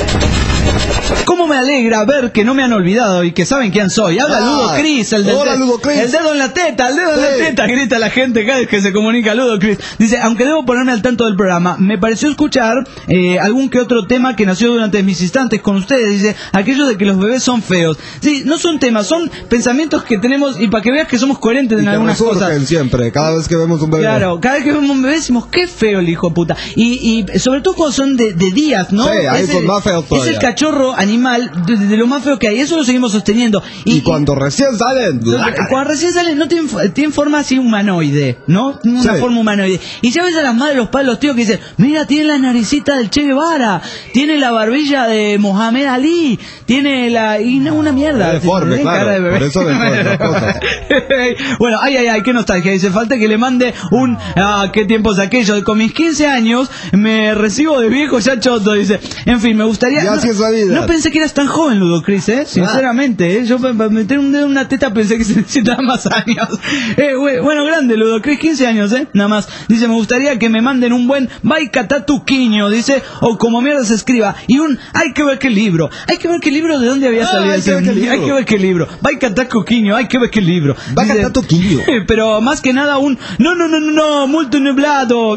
[SPEAKER 3] ¿Cómo me alegra ver que no me han olvidado y que saben quién soy? Habla Ludo Cris, el dedo en la teta, grita la gente cada vez que se comunica Ludo Cris. Dice, aunque debo ponerme al tanto del programa, me pareció escuchar algún que otro tema que nació durante mis instantes con ustedes. Dice, aquello de que los bebés son feos. Sí, no son temas, son pensamientos que tenemos y para que veas que somos coherentes en algunas cosas.
[SPEAKER 4] Siempre, cada vez que vemos un bebé.
[SPEAKER 3] Claro, cada vez que vemos un bebé decimos, qué feo el hijo de puta. Y sobre todo cuando son de días, ¿no?
[SPEAKER 4] Sí, ahí son más feos todavía.
[SPEAKER 3] Es el cachorro animal de lo más feo que hay, eso lo seguimos sosteniendo.
[SPEAKER 4] Y cuando recién salen,
[SPEAKER 3] no tienen forma así humanoide, ¿no? Una forma humanoide. Y ya ves a las madres, los padres, los tíos que dicen, mira, tiene la naricita del Che Guevara, tiene la barbilla de Mohamed Ali, tiene una mierda.
[SPEAKER 4] Deforme, claro, cara de bebé. Por eso deforme cosas.
[SPEAKER 3] Bueno, qué nostalgia. Dice, falta que le mande qué tiempos aquellos. Con mis 15 años me recibo de viejo ya choto, dice. En fin, me gustaría...
[SPEAKER 4] Ya así es la vida.
[SPEAKER 3] No pensé que eras tan joven, Ludo Cris, sinceramente, yo para meter un dedo en una teta pensé que se necesitaba más años. Bueno, grande, Ludo Cris, 15 años, nada más. Dice, me gustaría que me manden un buen Baicatatuquiño, dice, o como mierda se escriba, y hay que ver qué libro, de dónde había salido ese, hay que ver qué libro, Baicatatuquiño, hay que ver qué libro.
[SPEAKER 4] Baicatatuquiño.
[SPEAKER 3] Pero más que nada no, multo nublado,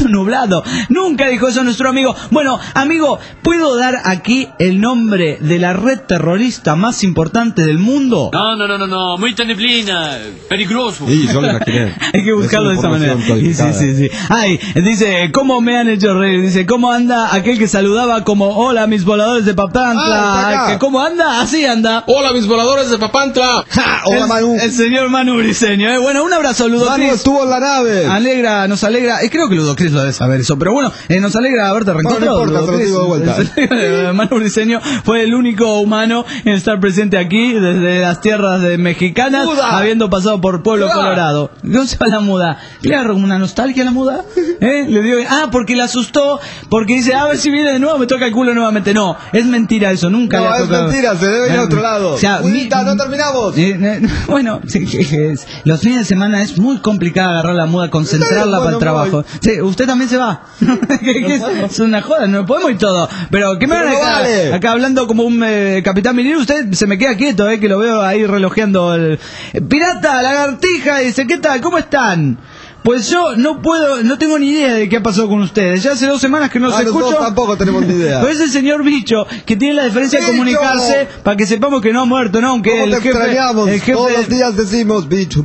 [SPEAKER 3] nunca dijo eso nuestro amigo. Bueno, amigo, ¿puedo dar aquí el nombre de la red terrorista más importante del mundo?
[SPEAKER 10] No, muy neblina, peligroso.
[SPEAKER 4] Sí, yo lo imaginé.
[SPEAKER 3] Hay que buscarlo de esa manera. Sí. Ay, dice, ¿cómo me han hecho reír? Dice, ¿cómo anda aquel que saludaba como, hola mis voladores de Papantla? ¿Cómo anda? Así anda.
[SPEAKER 10] Hola mis voladores de Papantla.
[SPEAKER 4] Hola Manu.
[SPEAKER 3] El señor Manu Briseño. Bueno, un abrazo, Ludo Cris.
[SPEAKER 4] Manu estuvo en la nave.
[SPEAKER 3] Nos alegra, creo que Ludo Cris lo debe saber eso, pero bueno, nos alegra haberte reencontrado.
[SPEAKER 4] No importa, se lo digo de vuelta.
[SPEAKER 3] Manu Briseño fue el único humano en estar presente aquí desde las tierras de mexicanas, habiendo pasado por Pueblo Colorado. ¿Dónde se va la muda? ¿Le da una nostalgia a la muda? Le digo, porque la asustó, porque dice, a ver si viene de nuevo, me toca el culo nuevamente. No, es mentira eso, nunca le ha tocado.
[SPEAKER 4] No, es mentira, se debe ir a otro lado.
[SPEAKER 3] O sea,
[SPEAKER 4] no terminamos.
[SPEAKER 3] Bueno, los fines de semana es muy complicado agarrar la muda, concentrarla para el trabajo. Sí, usted también se va. Es una joda, no podemos ir todo. Pero, ¿qué me van a dejar acá hablando como un capitán minero? Usted se me queda quieto, que lo veo ahí relojeando el... Pirata, lagartija, dice, ¿qué tal? ¿Cómo están? Pues yo no tengo ni idea de qué ha pasado con ustedes. Ya hace 2 semanas que no se escucho.
[SPEAKER 4] Nosotros tampoco tenemos ni idea.
[SPEAKER 3] Pero es el señor Bicho, que tiene la diferencia de comunicarse para que sepamos que no ha muerto, ¿no? Aunque
[SPEAKER 4] el jefe, todos los días decimos Bicho.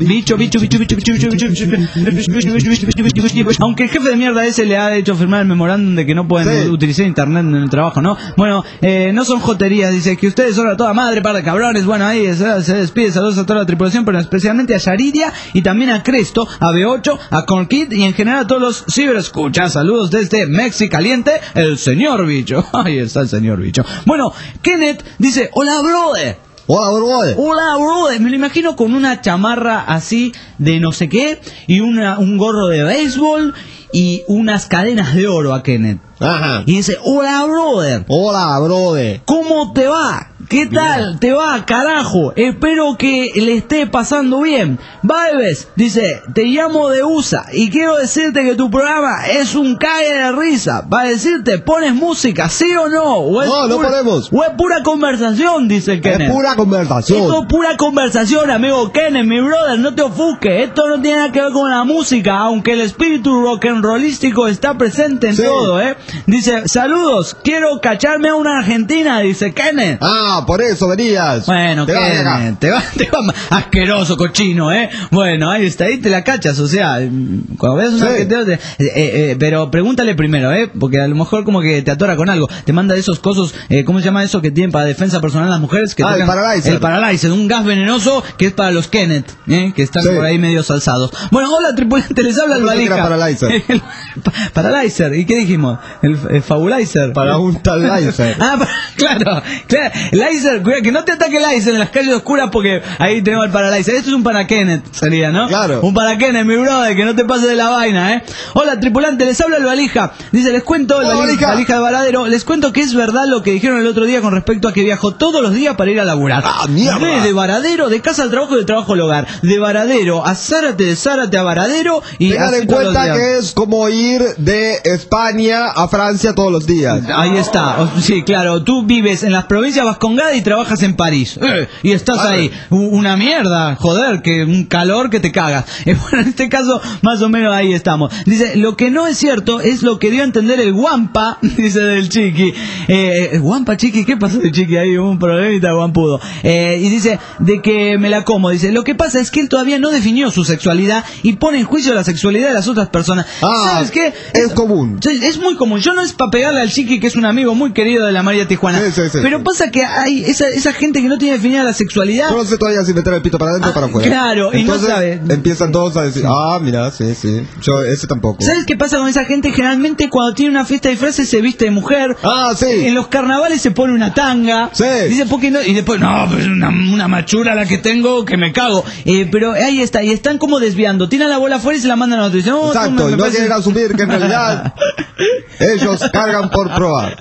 [SPEAKER 3] Aunque el jefe de mierda ese le ha hecho firmar el memorándum de que no pueden utilizar internet en el trabajo, ¿no? Bueno, no son joterías, dice que ustedes son a toda madre, par de cabrones. Bueno, ahí se despide, saludos a toda la tripulación, pero especialmente a Yaridia y también a Cresto, a B8, a Conquit y en general a todos los ciberescuchas. Saludos desde Mexicaliente, el señor Bicho. Ahí está el señor Bicho. Bueno, Kenneth dice, hola brother. Hola brother. Me lo imagino con una chamarra así de no sé qué y un gorro de béisbol y unas cadenas de oro a Kenneth.
[SPEAKER 4] Ajá.
[SPEAKER 3] Y dice, hola brother. ¿Cómo te va? ¿Qué tal? ¿Te va, carajo? Espero que le esté pasando bien. Valves dice, te llamo de USA y quiero decirte que tu programa es un cague de risa. Va a decirte, ¿pones música, sí o no?
[SPEAKER 4] No ponemos.
[SPEAKER 3] O es pura conversación, dice el Kenneth.
[SPEAKER 4] Es pura conversación.
[SPEAKER 3] Esto es pura conversación, amigo Kenneth, mi brother, no te ofusques. Esto no tiene nada que ver con la música, aunque el espíritu rock and rollístico está presente en todo, Dice, saludos, quiero cacharme a una argentina, dice Kenneth.
[SPEAKER 4] por eso venías.
[SPEAKER 3] Bueno,
[SPEAKER 4] te vas de acá.
[SPEAKER 3] te va asqueroso, cochino, Bueno, ahí está, ahí te la cachas, o sea, cuando veas un arqueteo, pero pregúntale primero, porque a lo mejor como que te atora con algo, te manda esos cosos, ¿cómo se llama eso que tienen para defensa personal las mujeres? Que
[SPEAKER 4] el Paralyzer.
[SPEAKER 3] El Paralyzer, un gas venenoso que es para los Kenneth, que están por ahí medio alzados. Bueno, hola tripulante, les habla el Valija.
[SPEAKER 4] Paralyzer.
[SPEAKER 3] Paralyzer, ¿y qué dijimos? El Fabulizer.
[SPEAKER 4] Para un tal Lizer.
[SPEAKER 3] Claro. Lizer, cuidado, que no te ataque Lizer en las calles oscuras porque ahí tenemos el Paralyzer. Esto es un para Kenneth, sería, ¿no?
[SPEAKER 4] Claro.
[SPEAKER 3] Un para Kenneth, mi brother, que no te pases de la vaina, Hola tripulante, les habla el Valija. Dice, les cuento, Valija de Varadero, les cuento que es verdad lo que dijeron el otro día con respecto a que viajo todos los días para ir a laburar.
[SPEAKER 4] Mierda.
[SPEAKER 3] De Varadero, de casa al trabajo, de trabajo al hogar. De Varadero a Zárate, de Zárate a Varadero y
[SPEAKER 4] tengan en cuenta que es como ir de España a Francia todos los días.
[SPEAKER 3] Ahí está, sí, claro, tú vives en las provincias vascongadas y trabajas en París. Y estás ahí, una mierda, joder, que un calor que te cagas. Bueno, en este caso, más o menos ahí estamos. Dice, lo que no es cierto es lo que dio a entender el Guampa, dice del Chiqui. Guampa, Chiqui, ¿qué pasó de Chiqui? Ahí hubo un problemita guampudo. Y dice, de que me la como. Dice, lo que pasa es que él todavía no definió su sexualidad y pone en juicio la sexualidad de las otras personas. ¿Sabes qué?
[SPEAKER 4] Es común.
[SPEAKER 3] Es muy común. Yo no es para pegarle al Chiqui, que es un amigo muy querido de la María Tijuana.
[SPEAKER 4] Sí.
[SPEAKER 3] Pero pasa que hay esa gente que no tiene definida la sexualidad.
[SPEAKER 4] No sé todavía si meter el pito para adentro o para afuera.
[SPEAKER 3] Claro,
[SPEAKER 4] entonces,
[SPEAKER 3] y no sabe.
[SPEAKER 4] Empiezan todos a decir, mira, sí. Yo ese tampoco.
[SPEAKER 3] ¿Sabes qué pasa con esa gente? Generalmente cuando tiene una fiesta de disfraces se viste de mujer.
[SPEAKER 4] Sí.
[SPEAKER 3] En los carnavales se pone una tanga.
[SPEAKER 4] Sí.
[SPEAKER 3] Dice, ¿por qué no? Y después, no, pues una machura la que tengo que me cago. Pero ahí está, y están como desviando. Tiran la bola afuera y se la mandan a otro. Dicen,
[SPEAKER 4] exacto, y no quieren asumir que en realidad ellos cargan por probar.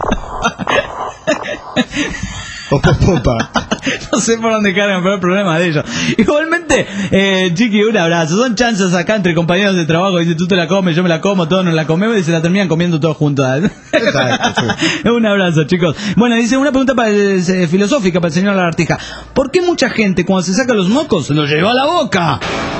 [SPEAKER 4] O por popa.
[SPEAKER 3] No sé por dónde cargan, pero el problema de ellos. Igualmente, Chiqui, un abrazo. Son chances acá entre compañeros de trabajo. Dice, tú te la comes, yo me la como, todos nos la comemos y se la terminan comiendo todos juntos.
[SPEAKER 4] Exacto, sí.
[SPEAKER 3] Un abrazo, chicos. Bueno, dice una pregunta filosófica para el señor Lagartija. ¿Por qué mucha gente cuando se saca los mocos se los lleva a la boca?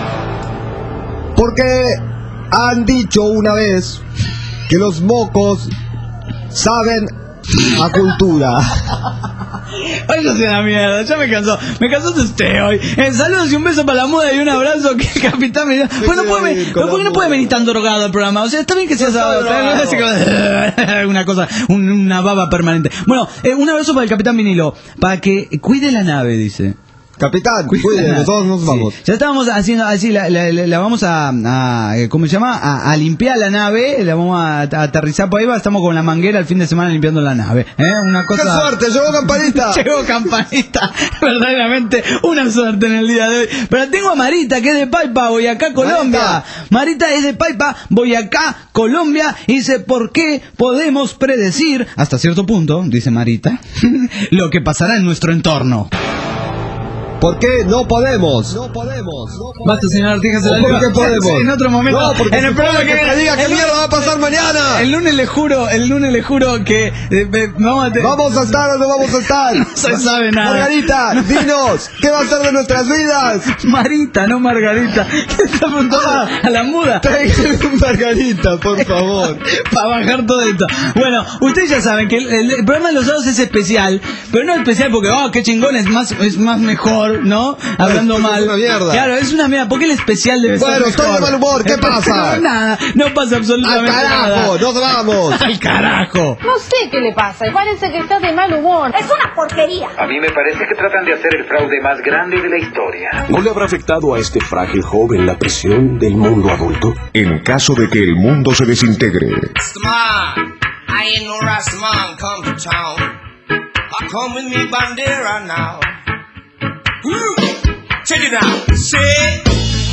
[SPEAKER 4] Porque han dicho una vez que los mocos saben a cultura.
[SPEAKER 3] Ay, no sea la mierda, ya me cansó usted hoy. Saludos y un beso para la moda y un abrazo que el capitán me... Bueno, ¿por qué no puede venir tan drogado al programa? O sea, está bien que sea sábado, una cosa, una baba permanente. Bueno, un abrazo para el capitán Vinilo, para que cuide la nave, dice.
[SPEAKER 4] Capitán, cuídense, todos nos vamos.
[SPEAKER 3] Sí. Ya estábamos haciendo así, la vamos a ¿cómo se llama? A limpiar la nave, la vamos a aterrizar por ahí, estamos con la manguera el fin de semana limpiando la nave. Una cosa...
[SPEAKER 4] ¡Qué suerte! ¡Llegó Campanita!
[SPEAKER 3] Llegó Campanita, verdaderamente una suerte en el día de hoy. Pero tengo a Marita, que es de Paipa, Boyacá, Colombia. Marita es de Paipa, Boyacá, Colombia, y dice, ¿por qué podemos predecir, hasta cierto punto, dice Marita, lo que pasará en nuestro entorno?
[SPEAKER 4] ¿Por qué no podemos?
[SPEAKER 3] Basta, señor Artija, se la
[SPEAKER 4] ¿Por qué podemos?
[SPEAKER 3] En otro momento.
[SPEAKER 4] No, porque
[SPEAKER 3] en el programa que
[SPEAKER 4] diga qué mierda va a pasar mañana.
[SPEAKER 3] El lunes le juro que
[SPEAKER 4] ¿Vamos a estar o no vamos a estar?
[SPEAKER 3] No se sabe nada.
[SPEAKER 4] Margarita, dinos, ¿qué va a ser de nuestras vidas?
[SPEAKER 3] Marita, no Margarita. ¿Qué está preguntando a la muda?
[SPEAKER 4] Tráigale un Margarita, por favor.
[SPEAKER 3] Para bajar todo esto. Bueno, ustedes ya saben que el programa de los sábados es especial, pero no especial porque, qué chingón, es más mejor, ¿no? Hablando mal.
[SPEAKER 4] Es una mierda.
[SPEAKER 3] Claro, es una mierda. ¿Por qué el especial debe ser mejor?
[SPEAKER 4] Bueno, estoy de mal humor, ¿qué pasa?
[SPEAKER 3] Nada, no pasa absolutamente nada.
[SPEAKER 4] ¡Al carajo! ¡Nos vamos!
[SPEAKER 3] ¡Al carajo!
[SPEAKER 11] No sé qué le pasa, parece que está de mal humor.
[SPEAKER 12] Es una porquería.
[SPEAKER 1] A mí me parece que tratan de hacer el fraude más grande de la historia.
[SPEAKER 13] ¿No le habrá afectado a este frágil joven la presión del mundo adulto?
[SPEAKER 2] En caso de que el mundo se desintegre,
[SPEAKER 14] I ain't no Rastaman come to town. I come with me bandera now. Check it out. Say.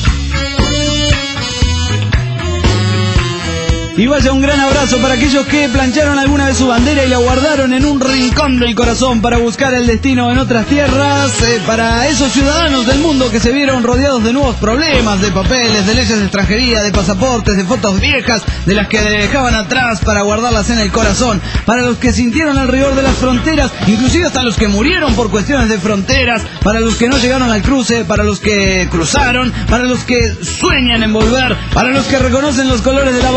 [SPEAKER 3] Y vaya un gran abrazo para aquellos que plancharon alguna vez su bandera y la guardaron en un rincón del corazón para buscar el destino en otras tierras. Para esos ciudadanos del mundo que se vieron rodeados de nuevos problemas, de papeles, de leyes de extranjería, de pasaportes, de fotos viejas, de las que dejaban atrás para guardarlas en el corazón. Para los que sintieron el rigor de las fronteras, inclusive hasta los que murieron por cuestiones de fronteras. Para los que no llegaron al cruce, para los que cruzaron, para los que sueñan en volver, para los que reconocen los colores de la bandera que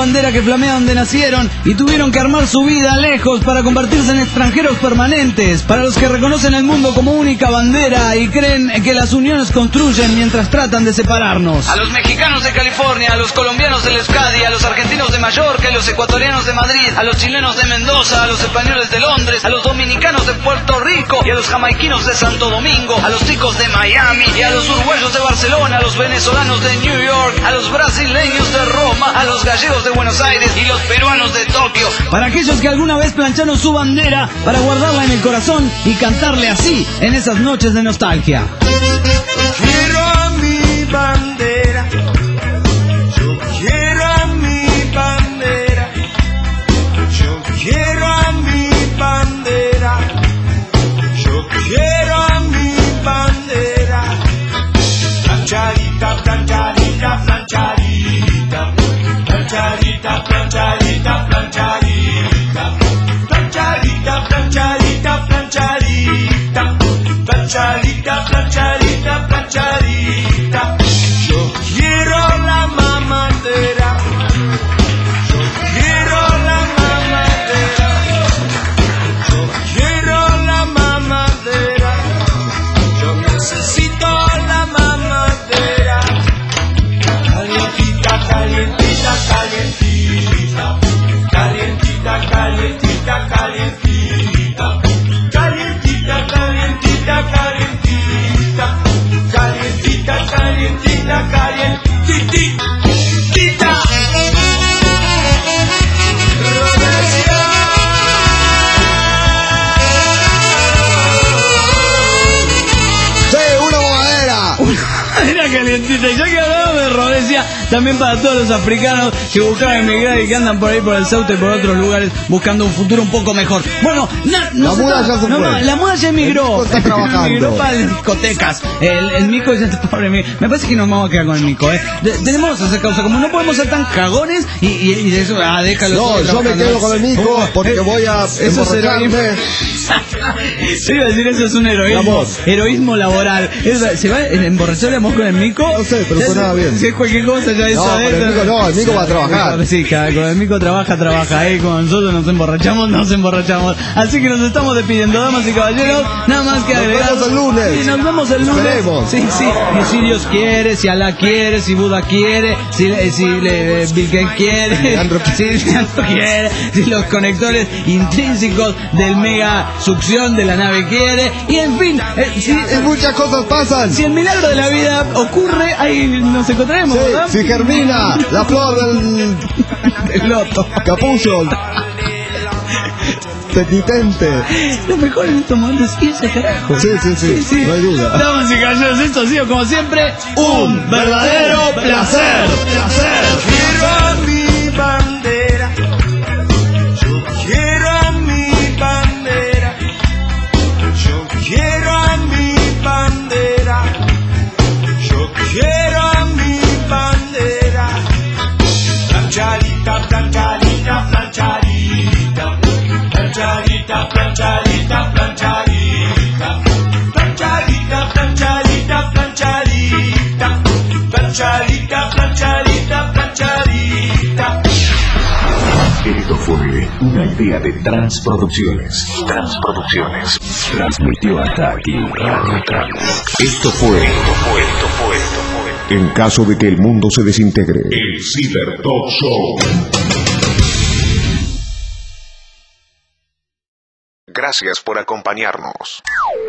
[SPEAKER 3] flamea donde nacieron y tuvieron que armar su vida lejos para convertirse en extranjeros permanentes. Para los que reconocen el mundo como única bandera y creen que las uniones construyen mientras tratan de separarnos. A los mexicanos de California, a los colombianos del Euskadi, a los argentinos de Mallorca, a los ecuatorianos de Madrid, a los chilenos de Mendoza, a los españoles de Londres, a los dominicanos de Puerto Rico y a los jamaiquinos de Santo Domingo, a los ticos de Miami y a los uruguayos de Barcelona, a los venezolanos de New York, a los brasileños de Roma, a los gallegos de Buenos Aires y los peruanos de Tokio. Para aquellos que alguna vez plancharon su bandera para guardarla en el corazón y cantarle así en esas noches de nostalgia.
[SPEAKER 14] Quiero a mi bandera, yo quiero a mi bandera, yo quiero a mi bandera, yo quiero a mi bandera. Planchadita, planchadita, planchadita, planchadita, planchadita, planchadita, planchadita, planchadita, planchadita, planchadita, planchadita, planchadita. Yo quiero la mamadera, yo quiero la mamadera, yo quiero la mamadera, yo necesito la mamadera. Calientita, calientita, calientita, calientita, calientita, calientita, calientita, calientita, calientita, calientita, calientita, calientita.
[SPEAKER 4] ¡Sí, una bobadera!
[SPEAKER 3] Era calientita, y ya que hablaba de Rhodesia, también para todos los africanos que buscaban emigrar y que andan por ahí por el Ceuta y por otros lugares buscando un futuro un poco mejor. Bueno,
[SPEAKER 4] la muda ya se fue.
[SPEAKER 3] La muda ya emigró.
[SPEAKER 4] Está trabajando.
[SPEAKER 3] Emigró para las discotecas. El mico ya está pobre. Me parece que nos vamos a quedar con el mico, tenemos que hacer causa, como no podemos ser tan cagones y de eso, déjalo.
[SPEAKER 4] No, yo me quedo con el mico porque voy a emborracharme.
[SPEAKER 3] Sí, iba a decir, eso es un heroísmo laboral. ¿Se va a emborrachar con el mico?
[SPEAKER 4] No sé, pero sonaba bien.
[SPEAKER 3] Si es cualquier cosa, ya eso
[SPEAKER 4] no, el mico va a trabajar.
[SPEAKER 3] Sí, con el mico trabaja. Con nosotros nos emborrachamos. Así que nos estamos despidiendo, damas y caballeros. Nada más que agregar.
[SPEAKER 4] Nos vemos el lunes.
[SPEAKER 3] Sí, nos vemos el lunes.
[SPEAKER 4] Esperemos.
[SPEAKER 3] Sí. Y si Dios quiere, si Alá quiere, si Buda quiere, si Bill Gates quiere, si Leandro quiere, si los conectores intrínsecos del mega succión de la nave quiere, y en fin,
[SPEAKER 4] muchas cosas pasan.
[SPEAKER 3] Si el milagro de la vida ocurre, ahí nos encontraremos,
[SPEAKER 4] sí,
[SPEAKER 3] ¿verdad?
[SPEAKER 4] Si germina la flor del
[SPEAKER 3] loto,
[SPEAKER 4] capullo penitente.
[SPEAKER 3] Lo mejor en estos momentos es irse, carajo.
[SPEAKER 4] Sí, no hay duda.
[SPEAKER 3] Damas y caballeros, esto ha sido como siempre un verdadero placer.
[SPEAKER 14] Quiero a mi bandera, yo quiero a mi bandera, yo quiero a mi bandera, yo quiero a mi bandera. Planchadita, planchadita, planchadita, planchadita, planchadita, planchadita, planchadita, planchadita, planchadita, planchadita, planchadita, planchadita.
[SPEAKER 2] Esto fue una idea de Transproducciones. Transmitió hasta aquí Radio Trans. Esto fue. En caso de que el mundo se desintegre, el Ciber Talk Show. Gracias por acompañarnos.